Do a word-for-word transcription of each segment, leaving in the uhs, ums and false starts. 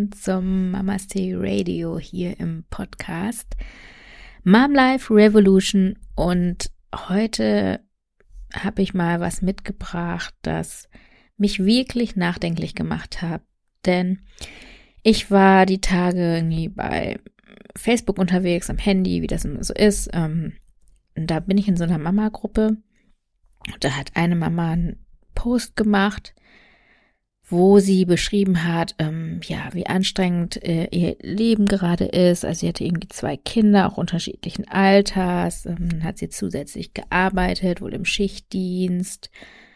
willkommen zum Mama-Stay Radio hier im Podcast Mom Life Revolution. Und heute habe ich mal was mitgebracht, das mich wirklich nachdenklich gemacht hat. Denn ich war die Tage irgendwie bei Facebook unterwegs, am Handy, wie das immer so ist. Ähm, und da bin ich in so einer Mama-Gruppe. Und da hat eine Mama einen Post gemacht, wo sie beschrieben hat, ähm, ja, wie anstrengend äh, ihr Leben gerade ist. Also sie hatte irgendwie zwei Kinder, auch unterschiedlichen Alters. Ähm, dann hat sie zusätzlich gearbeitet, wohl im Schichtdienst.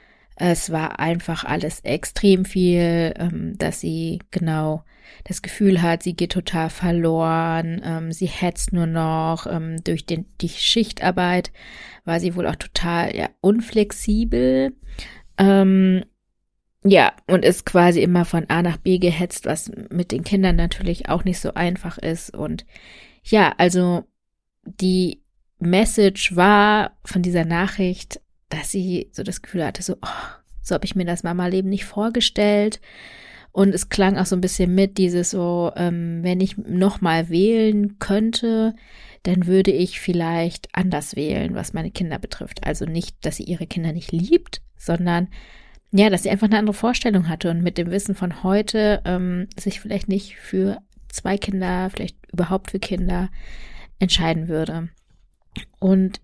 Es war einfach alles extrem viel, ähm, dass sie genau das Gefühl hat, sie geht total verloren. Ähm, sie hetzt nur noch. Ähm, durch den, die Schichtarbeit war sie wohl auch total ja, unflexibel. Ähm, Ja, und ist quasi immer von A nach B gehetzt, was mit den Kindern natürlich auch nicht so einfach ist. Und ja, also die Message war von dieser Nachricht, dass sie so das Gefühl hatte, so, oh, so habe ich mir das Mama-Leben nicht vorgestellt. Und es klang auch so ein bisschen mit, dieses so, ähm, wenn ich nochmal wählen könnte, dann würde ich vielleicht anders wählen, was meine Kinder betrifft. Also nicht, dass sie ihre Kinder nicht liebt, sondern ja, dass sie einfach eine andere Vorstellung hatte und mit dem Wissen von heute ähm, sich vielleicht nicht für zwei Kinder, vielleicht überhaupt für Kinder entscheiden würde. Und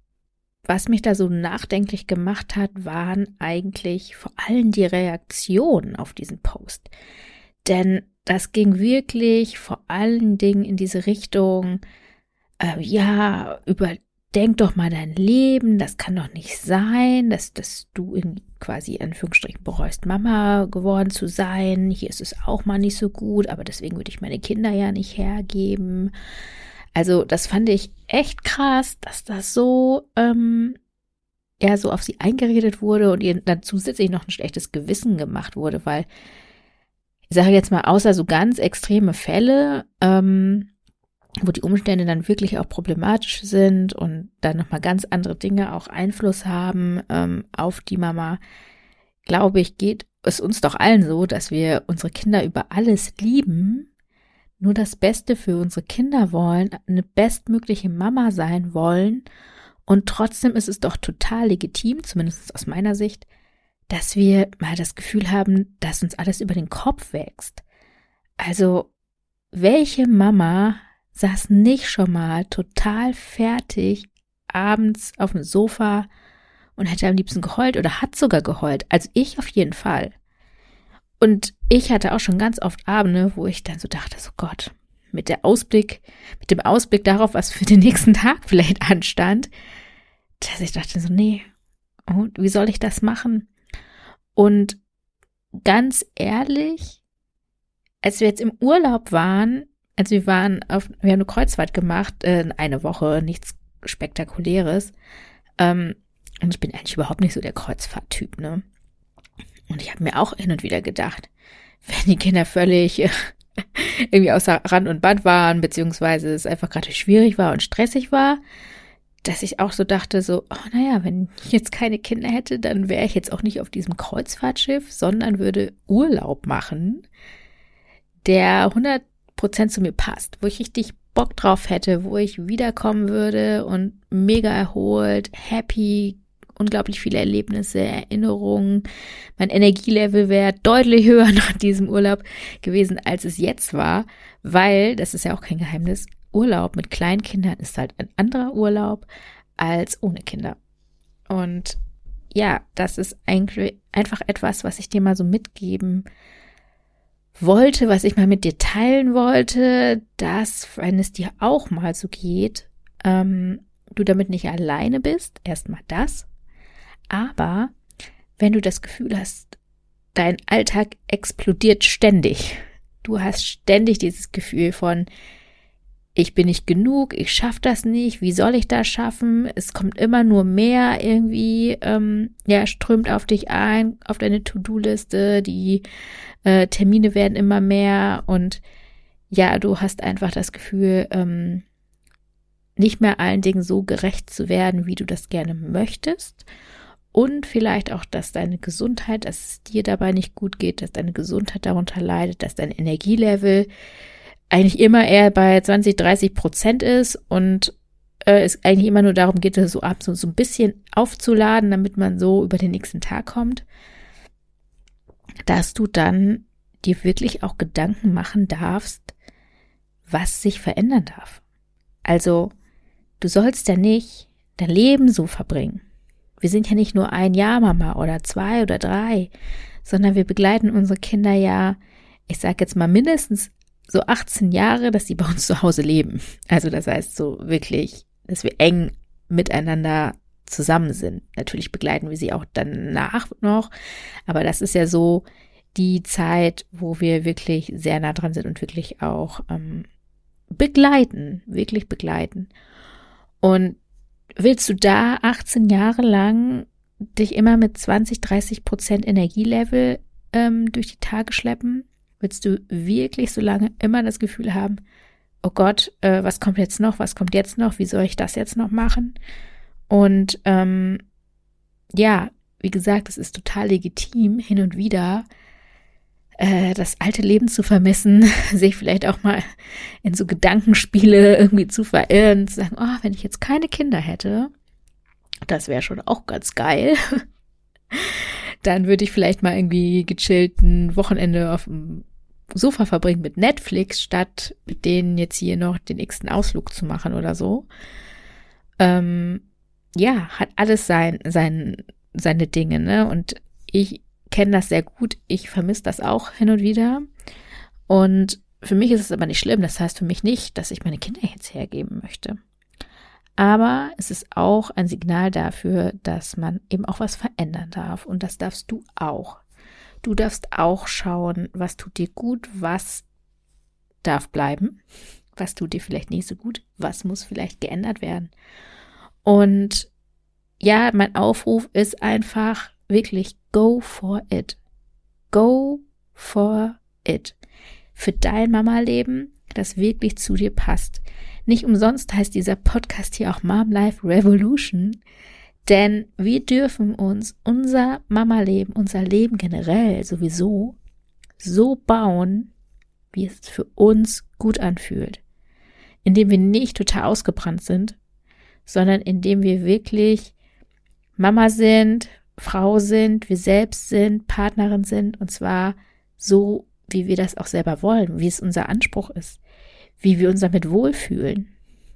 was mich da so nachdenklich gemacht hat, waren eigentlich vor allem die Reaktionen auf diesen Post. Denn das ging wirklich vor allen Dingen in diese Richtung, äh, ja, über denk doch mal dein Leben, das kann doch nicht sein, dass, dass du in quasi in Anführungsstrichen bereust, Mama geworden zu sein. Hier ist es auch mal nicht so gut, aber deswegen würde ich meine Kinder ja nicht hergeben. Also das fand ich echt krass, dass das so, ähm, ja, so auf sie eingeredet wurde und ihr dann zusätzlich noch ein schlechtes Gewissen gemacht wurde, weil ich sage jetzt mal, außer so ganz extreme Fälle, ähm, wo die Umstände dann wirklich auch problematisch sind und dann nochmal ganz andere Dinge auch Einfluss haben ähm, auf die Mama, glaube ich, geht es uns doch allen so, dass wir unsere Kinder über alles lieben, nur das Beste für unsere Kinder wollen, eine bestmögliche Mama sein wollen und trotzdem ist es doch total legitim, zumindest aus meiner Sicht, dass wir mal das Gefühl haben, dass uns alles über den Kopf wächst. Also, welche Mama saß nicht schon mal total fertig abends auf dem Sofa und hätte am liebsten geheult oder hat sogar geheult. Also ich auf jeden Fall. Und ich hatte auch schon ganz oft Abende, wo ich dann so dachte, so Gott, mit der Ausblick, mit dem Ausblick darauf, was für den nächsten Tag vielleicht anstand, dass ich dachte so, nee, und wie soll ich das machen? Und ganz ehrlich, als wir jetzt im Urlaub waren, Also wir waren auf, wir haben eine Kreuzfahrt gemacht, äh, eine Woche, nichts Spektakuläres. Ähm, und ich bin eigentlich überhaupt nicht so der Kreuzfahrttyp, ne? Und ich habe mir auch hin und wieder gedacht, wenn die Kinder völlig äh, irgendwie außer Rand und Band waren, beziehungsweise es einfach gerade schwierig war und stressig war, dass ich auch so dachte, so, oh naja, wenn ich jetzt keine Kinder hätte, dann wäre ich jetzt auch nicht auf diesem Kreuzfahrtschiff, sondern würde Urlaub machen, der hundert Prozent zu mir passt, wo ich richtig Bock drauf hätte, wo ich wiederkommen würde und mega erholt, happy, unglaublich viele Erlebnisse, Erinnerungen. Mein Energielevel wäre deutlich höher nach diesem Urlaub gewesen, als es jetzt war, weil, das ist ja auch kein Geheimnis, Urlaub mit kleinen Kindern ist halt ein anderer Urlaub als ohne Kinder. Und ja, das ist eigentlich einfach etwas, was ich dir mal so mitgeben wollte, was ich mal mit dir teilen wollte, dass, wenn es dir auch mal so geht, ähm, du damit nicht alleine bist, erstmal das, aber wenn du das Gefühl hast, dein Alltag explodiert ständig, du hast ständig dieses Gefühl von, ich bin nicht genug, ich schaffe das nicht, wie soll ich das schaffen? Es kommt immer nur mehr irgendwie, ähm, ja, strömt auf dich ein, auf deine To-Do-Liste, die äh, Termine werden immer mehr und ja, du hast einfach das Gefühl, ähm, nicht mehr allen Dingen so gerecht zu werden, wie du das gerne möchtest. und vielleicht auch, dass deine Gesundheit, dass es dir dabei nicht gut geht, dass deine Gesundheit darunter leidet, dass dein Energielevel eigentlich immer eher bei zwanzig, dreißig Prozent ist und äh, es eigentlich immer nur darum geht, das so ab so, so ein bisschen aufzuladen, damit man so über den nächsten Tag kommt, dass du dann dir wirklich auch Gedanken machen darfst, was sich verändern darf. Also, du sollst ja nicht dein Leben so verbringen. Wir sind ja nicht nur ein Jahr Mama oder zwei oder drei, sondern wir begleiten unsere Kinder ja, ich sage jetzt mal mindestens so achtzehn Jahre, dass sie bei uns zu Hause leben. Also das heißt so wirklich, dass wir eng miteinander zusammen sind. Natürlich begleiten wir sie auch danach noch, aber das ist ja so die Zeit, wo wir wirklich sehr nah dran sind und wirklich auch ähm, begleiten, wirklich begleiten. Und willst du da achtzehn Jahre lang dich immer mit zwanzig, dreißig Prozent Energielevel ähm, durch die Tage schleppen? Willst du wirklich so lange immer das Gefühl haben, oh Gott, äh, was kommt jetzt noch, was kommt jetzt noch, wie soll ich das jetzt noch machen? Und ähm, ja, wie gesagt, es ist total legitim, hin und wieder äh, das alte Leben zu vermissen, sich vielleicht auch mal in so Gedankenspiele irgendwie zu verirren, zu sagen, oh, wenn ich jetzt keine Kinder hätte, das wäre schon auch ganz geil. Dann würde ich vielleicht mal irgendwie gechillt ein Wochenende auf dem Sofa verbringen mit Netflix, statt mit denen jetzt hier noch den nächsten Ausflug zu machen oder so. Ähm, ja, hat alles sein, sein, seine Dinge, ne? Und ich kenne das sehr gut. Ich vermisse das auch hin und wieder. Und für mich ist es aber nicht schlimm. Das heißt für mich nicht, dass ich meine Kinder jetzt hergeben möchte. Aber es ist auch ein Signal dafür, dass man eben auch was verändern darf. Und das darfst du auch. Du darfst auch schauen, was tut dir gut, was darf bleiben, was tut dir vielleicht nicht so gut, was muss vielleicht geändert werden. Und ja, mein Aufruf ist einfach wirklich go for it. Go for it. Für dein Mama-Leben, das wirklich zu dir passt. Nicht umsonst heißt dieser Podcast hier auch Mom Life Revolution, denn wir dürfen uns unser Mama-Leben, unser Leben generell sowieso so bauen, wie es für uns gut anfühlt. Indem wir nicht total ausgebrannt sind, sondern indem wir wirklich Mama sind, Frau sind, wir selbst sind, Partnerin sind und zwar so, wie wir das auch selber wollen, wie es unser Anspruch ist, wie wir uns damit wohlfühlen.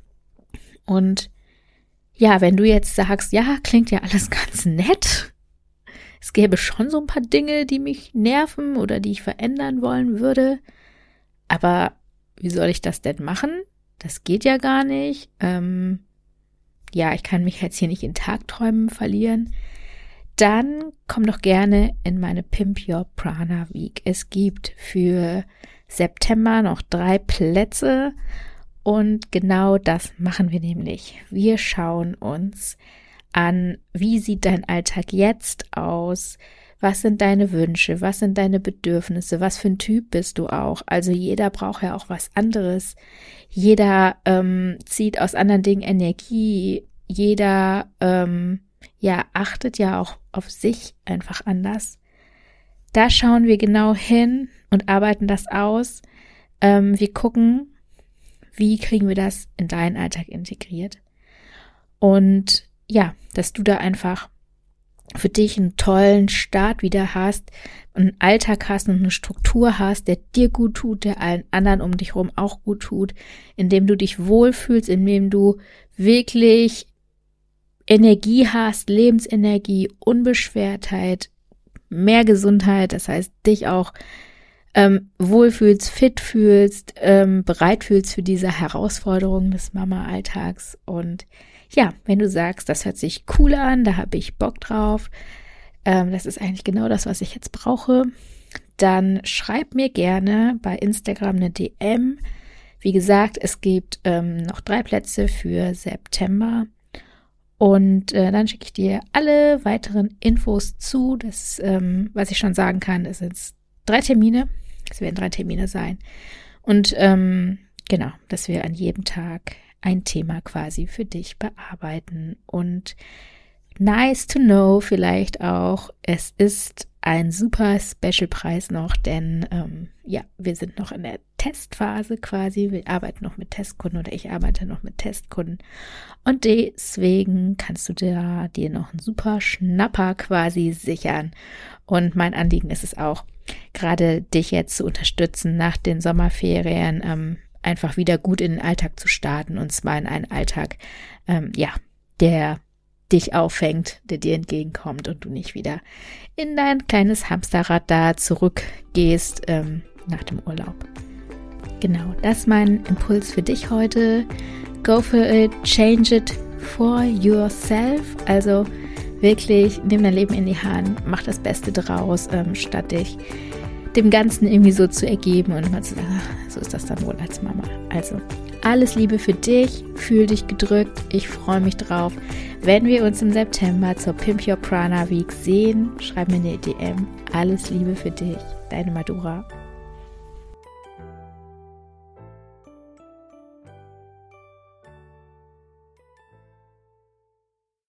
Und ja, wenn du jetzt sagst, ja, klingt ja alles ganz nett, es gäbe schon so ein paar Dinge, die mich nerven oder die ich verändern wollen würde, aber wie soll ich das denn machen? Das geht ja gar nicht. Ähm, ja, ich kann mich jetzt hier nicht in Tagträumen verlieren. Dann komm doch gerne in meine Pimp Your Prana Week. Es gibt für September noch drei Plätze und genau das machen wir nämlich. Wir schauen uns an, wie sieht dein Alltag jetzt aus? Was sind deine Wünsche? Was sind deine Bedürfnisse? Was für ein Typ bist du auch? Also jeder braucht ja auch was anderes. Jeder ähm, zieht aus anderen Dingen Energie. Jeder ähm, ja achtet ja auch auf sich einfach anders. Da schauen wir genau hin und arbeiten das aus. Ähm, wir gucken, wie kriegen wir das in deinen Alltag integriert. Und ja, dass du da einfach für dich einen tollen Start wieder hast, einen Alltag hast und eine Struktur hast, der dir gut tut, der allen anderen um dich herum auch gut tut, indem du dich wohlfühlst, indem du wirklich Energie hast, Lebensenergie, Unbeschwertheit, mehr Gesundheit, das heißt, dich auch ähm, wohlfühlst, fit fühlst, ähm, bereit fühlst für diese Herausforderungen des Mama-Alltags. Und ja, wenn du sagst, das hört sich cool an, da habe ich Bock drauf, ähm, das ist eigentlich genau das, was ich jetzt brauche, dann schreib mir gerne bei Instagram eine D M. Wie gesagt, es gibt ähm, noch drei Plätze für September. Und äh, dann schicke ich dir alle weiteren Infos zu. Das, ähm, was ich schon sagen kann, es sind drei Termine. Es werden drei Termine sein. Und ähm, genau, dass wir an jedem Tag ein Thema quasi für dich bearbeiten. Und nice to know vielleicht auch, es ist ein super Special-Preis noch, denn ähm, ja, wir sind noch in der Testphase quasi. Wir arbeiten noch mit Testkunden oder ich arbeite noch mit Testkunden. Und deswegen kannst du dir, dir noch einen super Schnapper quasi sichern. Und mein Anliegen ist es auch, gerade dich jetzt zu unterstützen, nach den Sommerferien ähm, einfach wieder gut in den Alltag zu starten. Und zwar in einen Alltag, ähm, ja, der dich auffängt, der dir entgegenkommt und du nicht wieder in dein kleines Hamsterrad da zurückgehst ähm, nach dem Urlaub. Genau, das ist mein Impuls für dich heute. Go for it, change it for yourself. Also wirklich, nimm dein Leben in die Hand, mach das Beste draus, ähm, statt dich dem Ganzen irgendwie so zu ergeben und mal zu sagen, ach, so ist das dann wohl als Mama. Also alles Liebe für dich, fühl dich gedrückt, ich freue mich drauf. Wenn wir uns im September zur Pimp Your Prana Week sehen, schreib mir eine D M. Alles Liebe für dich, deine Madura.